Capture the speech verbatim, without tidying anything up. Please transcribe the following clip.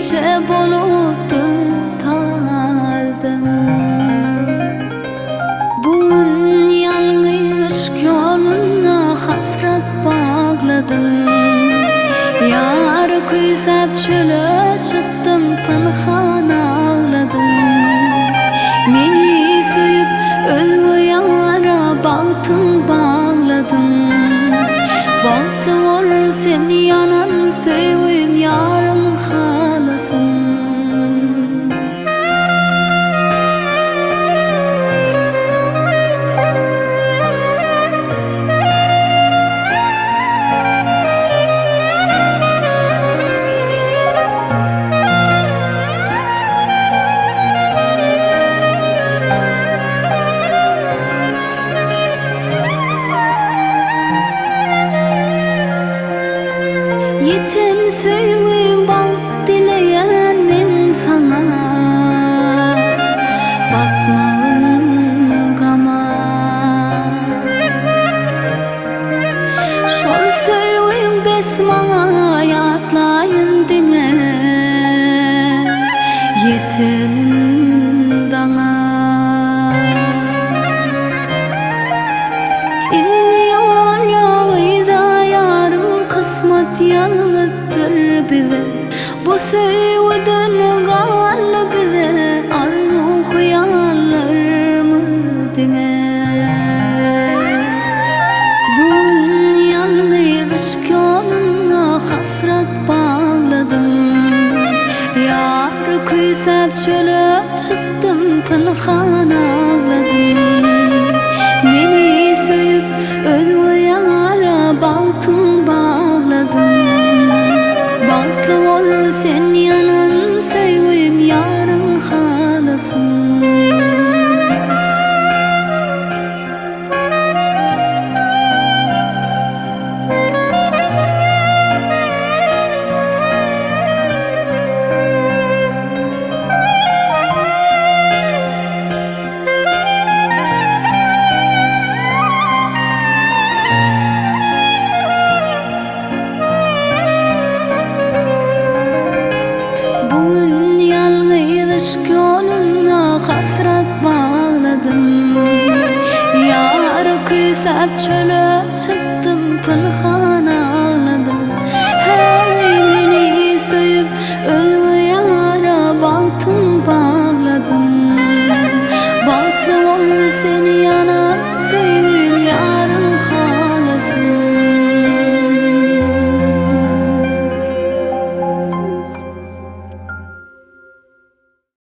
perişe bolup tutardım. Bugün yalnız yoluna hasret bağladım. Yar küysep çöle çıktım, pınhan ağladım. Meni söyüp özgü yara bağıtım bağladım. Bağıtlı ol sen yanan söyleyim yarım halasın. Yeten söyleyim bağ dileyen men sana, batmağın gama. Şol söyleyim besmağa yatlayın dine, yetenin dana. İnni yol yağıyda yarım kısmet yağıttır bize. Bu sevdin gal bize, arzu hayallarımı dine. Bugün yalnız aşk yoluna hasret bağladım. Yar küysep çöle çıktım, pınhan ağladım. Meni söyüp özgü yara bağıtım bağladım. Bağıtlı ol sen yanan söyleyim yarın halasın. Bugün yalnız aşk yoluna hasret bağladım. Yar küysep çöle çıktım, pınhan